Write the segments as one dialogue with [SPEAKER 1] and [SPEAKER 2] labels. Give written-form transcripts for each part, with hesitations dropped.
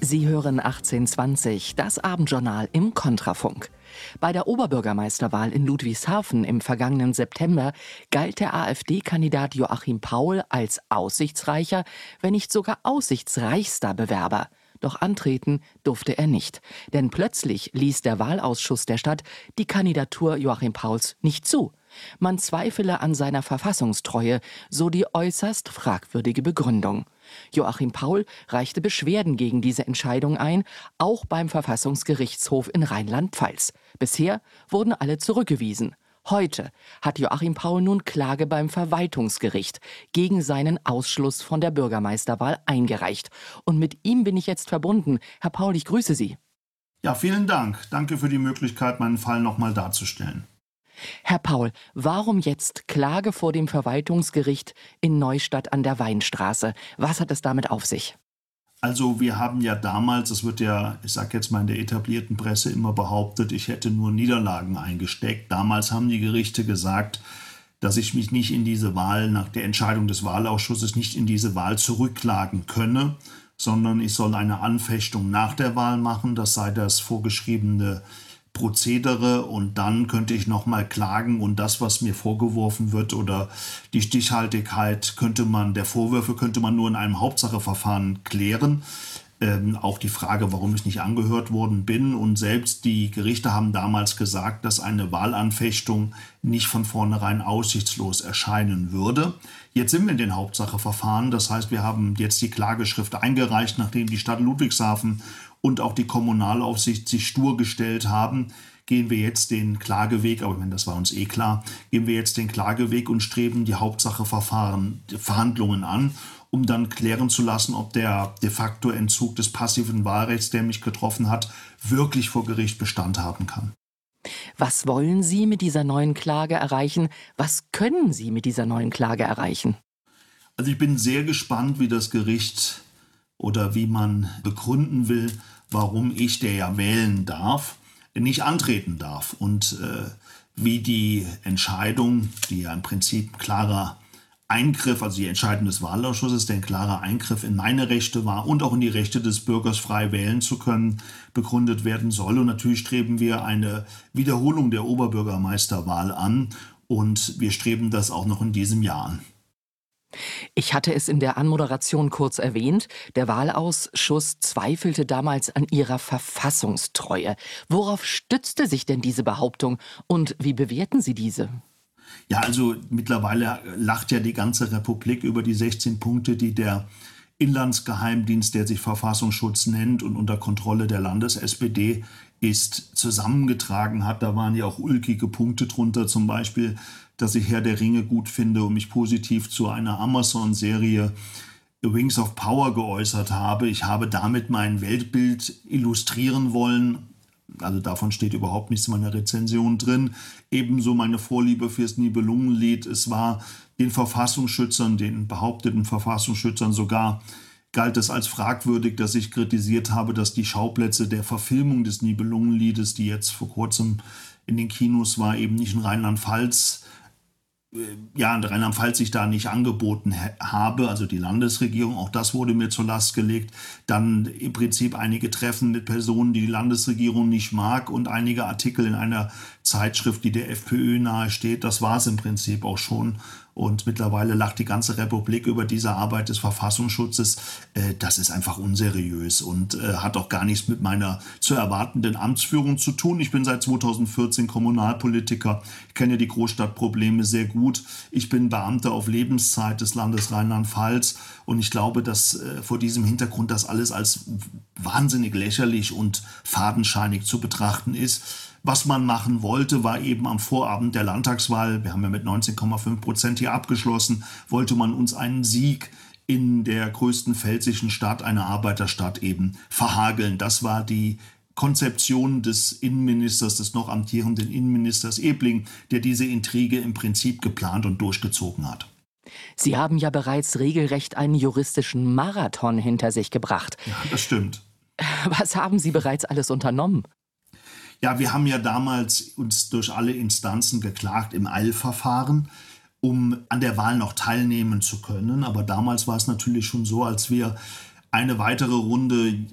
[SPEAKER 1] Sie hören 1820, das Abendjournal im Kontrafunk. Bei der Oberbürgermeisterwahl in Ludwigshafen im vergangenen September galt der AfD-Kandidat Joachim Paul als aussichtsreicher, wenn nicht sogar aussichtsreichster Bewerber. Doch antreten durfte er nicht. Denn plötzlich ließ der Wahlausschuss der Stadt die Kandidatur Joachim Pauls nicht zu. Man zweifele an seiner Verfassungstreue, so die äußerst fragwürdige Begründung. Joachim Paul reichte Beschwerden gegen diese Entscheidung ein, auch beim Verfassungsgerichtshof in Rheinland-Pfalz. Bisher wurden alle zurückgewiesen. Heute hat Joachim Paul nun Klage beim Verwaltungsgericht gegen seinen Ausschluss von der Bürgermeisterwahl eingereicht. Und mit ihm bin ich jetzt verbunden. Herr Paul, ich grüße Sie.
[SPEAKER 2] Ja, vielen Dank. Danke für die Möglichkeit, meinen Fall nochmal darzustellen.
[SPEAKER 1] Herr Paul, warum jetzt Klage vor dem Verwaltungsgericht in Neustadt an der Weinstraße? Was hat es damit auf sich?
[SPEAKER 2] Also wir haben ja damals, es wird ja, ich sage jetzt mal in der etablierten Presse immer behauptet, ich hätte nur Niederlagen eingesteckt. Damals haben die Gerichte gesagt, dass ich mich nicht in diese Wahl, nach der Entscheidung des Wahlausschusses, nicht in diese Wahl zurückklagen könne, sondern ich soll eine Anfechtung nach der Wahl machen. Das sei das vorgeschriebene Prozedere und dann könnte ich nochmal klagen und das, was mir vorgeworfen wird oder die Stichhaltigkeit der Vorwürfe könnte man nur in einem Hauptsacheverfahren klären. Auch die Frage, warum ich nicht angehört worden bin und selbst die Gerichte haben damals gesagt, dass eine Wahlanfechtung nicht von vornherein aussichtslos erscheinen würde. Jetzt sind wir in den Hauptsacheverfahren, das heißt, wir haben jetzt die Klageschrift eingereicht, nachdem die Stadt Ludwigshafen und auch die Kommunalaufsicht sich stur gestellt haben, gehen wir jetzt den Klageweg, aber ich meine, das war uns klar, gehen wir jetzt den Klageweg und streben die Verhandlungen an, um dann klären zu lassen, ob der de facto Entzug des passiven Wahlrechts, der mich getroffen hat, wirklich vor Gericht Bestand haben kann.
[SPEAKER 1] Was wollen Sie mit dieser neuen Klage erreichen? Was können Sie mit dieser neuen Klage erreichen?
[SPEAKER 2] Also ich bin sehr gespannt, wie das Gericht oder wie man begründen will, warum ich, der ja wählen darf, nicht antreten darf. Und wie die Entscheidung, die ja im Prinzip ein klarer Eingriff, also die Entscheidung des Wahlausschusses, der ein klarer Eingriff in meine Rechte war und auch in die Rechte des Bürgers frei wählen zu können, begründet werden soll. Und natürlich streben wir eine Wiederholung der Oberbürgermeisterwahl an und wir streben das auch noch in diesem Jahr an.
[SPEAKER 1] Ich hatte es in der Anmoderation kurz erwähnt, der Wahlausschuss zweifelte damals an ihrer Verfassungstreue. Worauf stützte sich denn diese Behauptung und wie bewerten Sie diese?
[SPEAKER 2] Ja, also mittlerweile lacht ja die ganze Republik über die 16 Punkte, die der Inlandsgeheimdienst, der sich Verfassungsschutz nennt und unter Kontrolle der Landes-SPD ist, zusammengetragen hat. Da waren ja auch ulkige Punkte drunter, zum Beispiel, dass ich Herr der Ringe gut finde und mich positiv zu einer Amazon-Serie The Rings of Power geäußert habe. Ich habe damit mein Weltbild illustrieren wollen. Also davon steht überhaupt nichts in meiner Rezension drin. Ebenso meine Vorliebe fürs Nibelungenlied. Es war den Verfassungsschützern, den behaupteten Verfassungsschützern sogar, galt es als fragwürdig, dass ich kritisiert habe, dass die Schauplätze der Verfilmung des Nibelungenliedes, die jetzt vor kurzem in den Kinos war, eben nicht in Rheinland-Pfalz sich da nicht angeboten habe, also die Landesregierung, auch das wurde mir zur Last gelegt. Dann im Prinzip einige Treffen mit Personen, die die Landesregierung nicht mag und einige Artikel in einer Zeitschrift, die der FPÖ nahesteht. Das war es im Prinzip auch schon. Und mittlerweile lacht die ganze Republik über diese Arbeit des Verfassungsschutzes. Das ist einfach unseriös und hat auch gar nichts mit meiner zu erwartenden Amtsführung zu tun. Ich bin seit 2014 Kommunalpolitiker, ich kenne die Großstadtprobleme sehr gut. Ich bin Beamter auf Lebenszeit des Landes Rheinland-Pfalz und ich glaube, dass vor diesem Hintergrund das alles als wahnsinnig lächerlich und fadenscheinig zu betrachten ist. Was man machen wollte, war eben am Vorabend der Landtagswahl, wir haben ja mit 19,5% hier abgeschlossen, wollte man uns einen Sieg in der größten pfälzischen Stadt, einer Arbeiterstadt eben, verhageln. Das war die Konzeption des Innenministers, des noch amtierenden Innenministers Ebling, der diese Intrige im Prinzip geplant und durchgezogen hat.
[SPEAKER 1] Sie haben ja bereits regelrecht einen juristischen Marathon hinter sich gebracht.
[SPEAKER 2] Ja, das stimmt.
[SPEAKER 1] Was haben Sie bereits alles unternommen?
[SPEAKER 2] Ja, wir haben ja damals uns durch alle Instanzen geklagt im Eilverfahren, um an der Wahl noch teilnehmen zu können. Aber damals war es natürlich schon so, als wir eine weitere Runde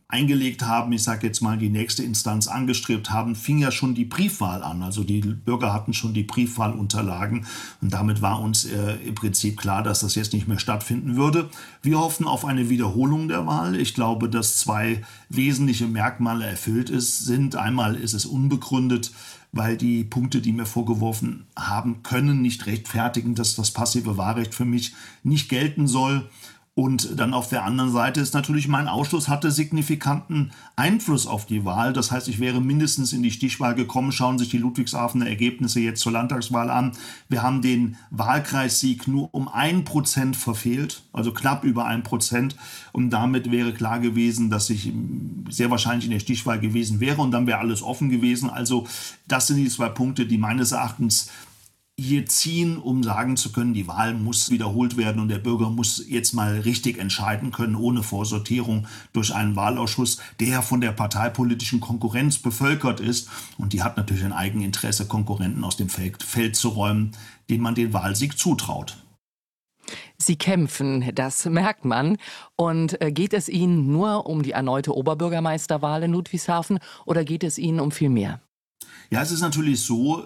[SPEAKER 2] eingelegt haben, ich sage jetzt mal, die nächste Instanz angestrebt haben, fing ja schon die Briefwahl an. Also die Bürger hatten schon die Briefwahlunterlagen und damit war uns im Prinzip klar, dass das jetzt nicht mehr stattfinden würde. Wir hoffen auf eine Wiederholung der Wahl. Ich glaube, dass zwei wesentliche Merkmale erfüllt sind. Einmal ist es unbegründet, weil die Punkte, die mir vorgeworfen haben, können nicht rechtfertigen, dass das passive Wahlrecht für mich nicht gelten soll. Und dann auf der anderen Seite ist natürlich, mein Ausschluss hatte signifikanten Einfluss auf die Wahl. Das heißt, ich wäre mindestens in die Stichwahl gekommen. Schauen sich die Ludwigshafener Ergebnisse jetzt zur Landtagswahl an. Wir haben den Wahlkreissieg nur um 1% verfehlt, also knapp über 1%. Und damit wäre klar gewesen, dass ich sehr wahrscheinlich in der Stichwahl gewesen wäre. Und dann wäre alles offen gewesen. Also das sind die zwei Punkte, die meines Erachtens hier ziehen, um sagen zu können, die Wahl muss wiederholt werden und der Bürger muss jetzt mal richtig entscheiden können, ohne Vorsortierung durch einen Wahlausschuss, der von der parteipolitischen Konkurrenz bevölkert ist. Und die hat natürlich ein Eigeninteresse, Konkurrenten aus dem Feld zu räumen, denen man den Wahlsieg zutraut.
[SPEAKER 1] Sie kämpfen, das merkt man. Und geht es Ihnen nur um die erneute Oberbürgermeisterwahl in Ludwigshafen oder geht es Ihnen um viel mehr?
[SPEAKER 2] Ja, es ist natürlich so,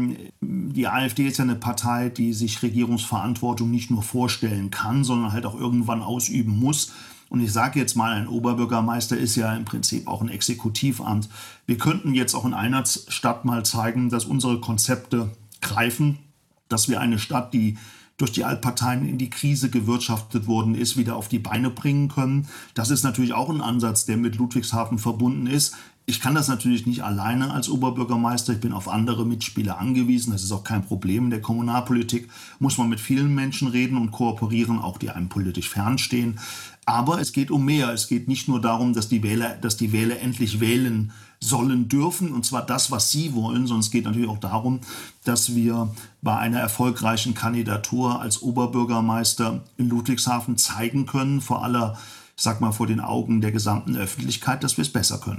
[SPEAKER 2] die AfD ist ja eine Partei, die sich Regierungsverantwortung nicht nur vorstellen kann, sondern halt auch irgendwann ausüben muss. Und ich sage jetzt mal, ein Oberbürgermeister ist ja im Prinzip auch ein Exekutivamt. Wir könnten jetzt auch in einer Stadt mal zeigen, dass unsere Konzepte greifen, dass wir eine Stadt, die durch die Altparteien in die Krise gewirtschaftet worden ist, wieder auf die Beine bringen können. Das ist natürlich auch ein Ansatz, der mit Ludwigshafen verbunden ist. Ich kann das natürlich nicht alleine als Oberbürgermeister. Ich bin auf andere Mitspieler angewiesen. Das ist auch kein Problem. In der Kommunalpolitik muss man mit vielen Menschen reden und kooperieren, auch die einem politisch fernstehen. Aber es geht um mehr. Es geht nicht nur darum, dass die Wähler endlich wählen sollen dürfen, und zwar das, was sie wollen, sondern es geht natürlich auch darum, dass wir bei einer erfolgreichen Kandidatur als Oberbürgermeister in Ludwigshafen zeigen können, vor den Augen der gesamten Öffentlichkeit, dass wir es besser können.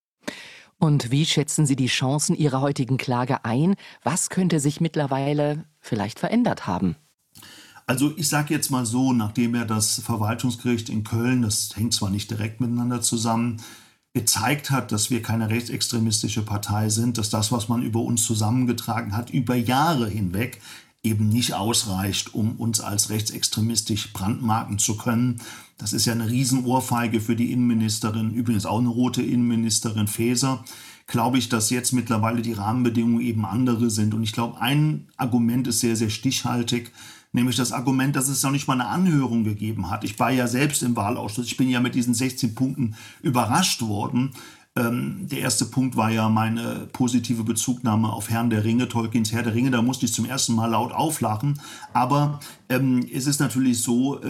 [SPEAKER 1] Und wie schätzen Sie die Chancen Ihrer heutigen Klage ein? Was könnte sich mittlerweile vielleicht verändert haben?
[SPEAKER 2] Also ich sage jetzt mal so, nachdem ja das Verwaltungsgericht in Köln, das hängt zwar nicht direkt miteinander zusammen, gezeigt hat, dass wir keine rechtsextremistische Partei sind, dass das, was man über uns zusammengetragen hat, über Jahre hinweg eben nicht ausreicht, um uns als rechtsextremistisch brandmarken zu können. Das ist ja eine Riesenohrfeige für die Innenministerin, übrigens auch eine rote Innenministerin Faeser. Glaube ich, dass jetzt mittlerweile die Rahmenbedingungen eben andere sind. Und ich glaube, ein Argument ist sehr, sehr stichhaltig, nämlich das Argument, dass es noch nicht mal eine Anhörung gegeben hat. Ich war ja selbst im Wahlausschuss, ich bin ja mit diesen 16 Punkten überrascht worden. Der erste Punkt war ja meine positive Bezugnahme auf Herrn der Ringe, Tolkiens Herr der Ringe. Da musste ich zum ersten Mal laut auflachen. Aber es ist natürlich so,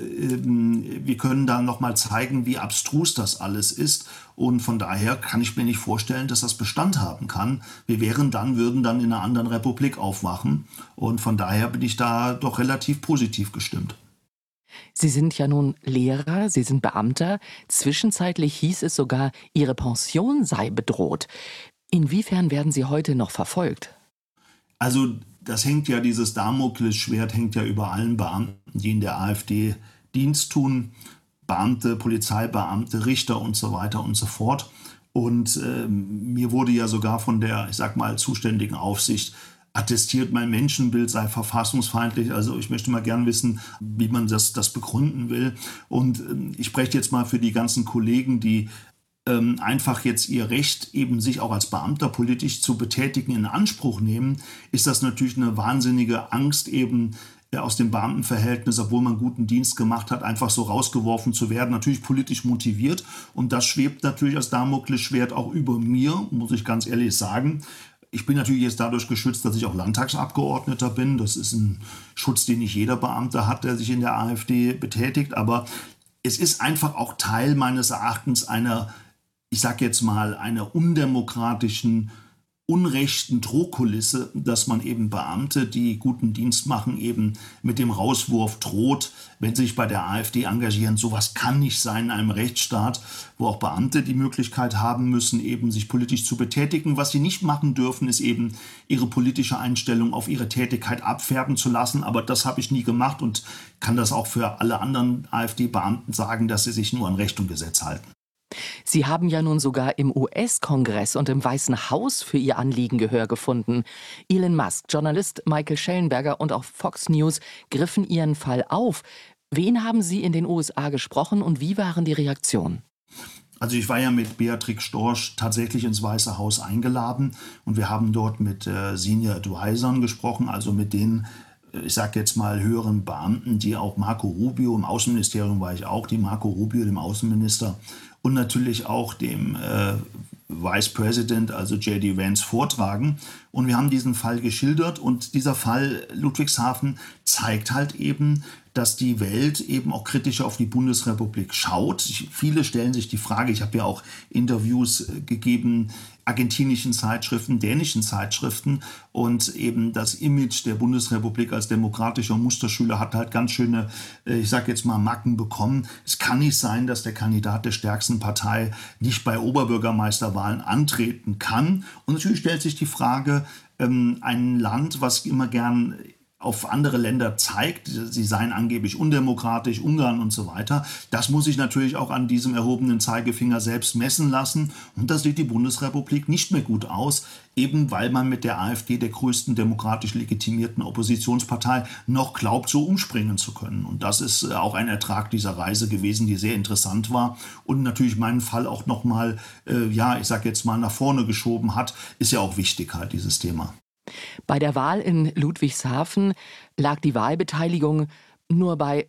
[SPEAKER 2] wir können da noch mal zeigen, wie abstrus das alles ist. Und von daher kann ich mir nicht vorstellen, dass das Bestand haben kann. Würden dann in einer anderen Republik aufwachen. Und von daher bin ich da doch relativ positiv gestimmt.
[SPEAKER 1] Sie sind ja nun Lehrer, Sie sind Beamter. Zwischenzeitlich hieß es sogar, Ihre Pension sei bedroht. Inwiefern werden Sie heute noch verfolgt?
[SPEAKER 2] Also dieses Damoklesschwert hängt ja über allen Beamten, die in der AfD Dienst tun. Beamte, Polizeibeamte, Richter und so weiter und so fort. Und mir wurde ja sogar von der, zuständigen Aufsicht attestiert, mein Menschenbild sei verfassungsfeindlich. Also ich möchte mal gern wissen, wie man das begründen will. Und ich spreche jetzt mal für die ganzen Kollegen, die einfach jetzt ihr Recht, eben sich auch als Beamter politisch zu betätigen, in Anspruch nehmen, ist das natürlich eine wahnsinnige Angst, eben aus dem Beamtenverhältnis, obwohl man guten Dienst gemacht hat, einfach so rausgeworfen zu werden, natürlich politisch motiviert. Und das schwebt natürlich als Damoklesschwert auch über mir, muss ich ganz ehrlich sagen. Ich bin natürlich jetzt dadurch geschützt, dass ich auch Landtagsabgeordneter bin. Das ist ein Schutz, den nicht jeder Beamte hat, der sich in der AfD betätigt. Aber es ist einfach auch Teil meines Erachtens einer undemokratischen, unrechten Drohkulisse, dass man eben Beamte, die guten Dienst machen, eben mit dem Rauswurf droht, wenn sie sich bei der AfD engagieren. Sowas kann nicht sein in einem Rechtsstaat, wo auch Beamte die Möglichkeit haben müssen, eben sich politisch zu betätigen. Was sie nicht machen dürfen, ist eben ihre politische Einstellung auf ihre Tätigkeit abfärben zu lassen. Aber das habe ich nie gemacht und kann das auch für alle anderen AfD-Beamten sagen, dass sie sich nur an Recht und Gesetz halten.
[SPEAKER 1] Sie haben ja nun sogar im US-Kongress und im Weißen Haus für Ihr Anliegen Gehör gefunden. Elon Musk, Journalist Michael Schellenberger und auch Fox News griffen Ihren Fall auf. Wen haben Sie in den USA gesprochen und wie waren die Reaktionen?
[SPEAKER 2] Also ich war ja mit Beatrix Storch tatsächlich ins Weiße Haus eingeladen und wir haben dort mit Senior Advisern gesprochen, also mit den, ich sage jetzt mal, höheren Beamten, die auch Marco Rubio, im Außenministerium war ich auch, die Marco Rubio, dem Außenminister, und natürlich auch dem Vice President, also J.D. Vance, vortragen. Und wir haben diesen Fall geschildert und dieser Fall Ludwigshafen zeigt halt eben, dass die Welt eben auch kritischer auf die Bundesrepublik schaut. Viele stellen sich die Frage, ich habe ja auch Interviews gegeben, argentinischen Zeitschriften, dänischen Zeitschriften, und eben das Image der Bundesrepublik als demokratischer Musterschüler hat halt ganz schöne, ich sage jetzt mal, Macken bekommen. Es kann nicht sein, dass der Kandidat der stärksten Partei nicht bei Oberbürgermeisterwahlen antreten kann. Und natürlich stellt sich die Frage, ein Land, was immer gern auf andere Länder zeigt, sie seien angeblich undemokratisch, Ungarn und so weiter. Das muss sich natürlich auch an diesem erhobenen Zeigefinger selbst messen lassen. Und da sieht die Bundesrepublik nicht mehr gut aus, eben weil man mit der AfD, der größten demokratisch legitimierten Oppositionspartei, noch glaubt, so umspringen zu können. Und das ist auch ein Ertrag dieser Reise gewesen, die sehr interessant war und natürlich meinen Fall auch nochmal, ich sage jetzt mal, nach vorne geschoben hat. Ist ja auch wichtig halt, dieses Thema.
[SPEAKER 1] Bei der Wahl in Ludwigshafen lag die Wahlbeteiligung nur bei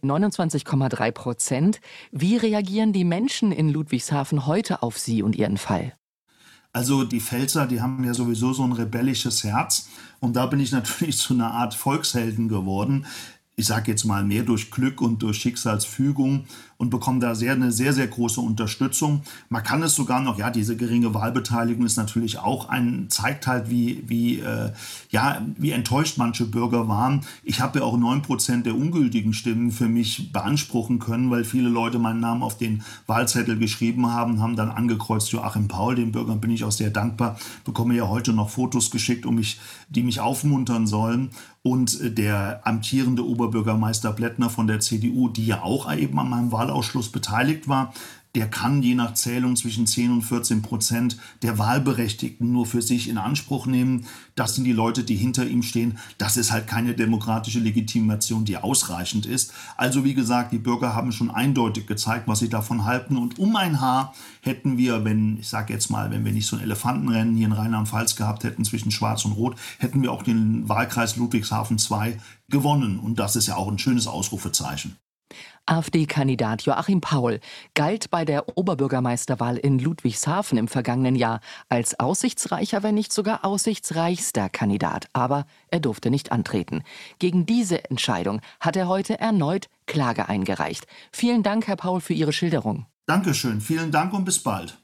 [SPEAKER 1] 29,3%. Wie reagieren die Menschen in Ludwigshafen heute auf Sie und Ihren Fall?
[SPEAKER 2] Also die Pfälzer, die haben ja sowieso so ein rebellisches Herz. Und da bin ich natürlich zu einer Art Volkshelden geworden. Ich sage jetzt mal mehr durch Glück und durch Schicksalsfügung, und bekomme da eine sehr, sehr große Unterstützung. Man kann es sogar noch, diese geringe Wahlbeteiligung ist natürlich auch zeigt halt, wie enttäuscht manche Bürger waren. Ich habe ja auch 9% der ungültigen Stimmen für mich beanspruchen können, weil viele Leute meinen Namen auf den Wahlzettel geschrieben haben dann angekreuzt Joachim Paul. Den Bürgern bin ich auch sehr dankbar. Bekomme ja heute noch Fotos geschickt, die mich aufmuntern sollen. Und der amtierende Oberbürgermeister Blättner von der CDU, die ja auch eben an meinem Wahlausschluss beteiligt war, der kann je nach Zählung zwischen 10 und 14% der Wahlberechtigten nur für sich in Anspruch nehmen. Das sind die Leute, die hinter ihm stehen. Das ist halt keine demokratische Legitimation, die ausreichend ist. Also wie gesagt, die Bürger haben schon eindeutig gezeigt, was sie davon halten. Und um ein Haar hätten wir, wenn wir nicht so ein Elefantenrennen hier in Rheinland-Pfalz gehabt hätten zwischen Schwarz und Rot, hätten wir auch den Wahlkreis Ludwigshafen 2 gewonnen. Und das ist ja auch ein schönes Ausrufezeichen.
[SPEAKER 1] AfD-Kandidat Joachim Paul galt bei der Oberbürgermeisterwahl in Ludwigshafen im vergangenen Jahr als aussichtsreicher, wenn nicht sogar aussichtsreichster Kandidat. Aber er durfte nicht antreten. Gegen diese Entscheidung hat er heute erneut Klage eingereicht. Vielen Dank, Herr Paul, für Ihre Schilderung.
[SPEAKER 2] Dankeschön, vielen Dank und bis bald.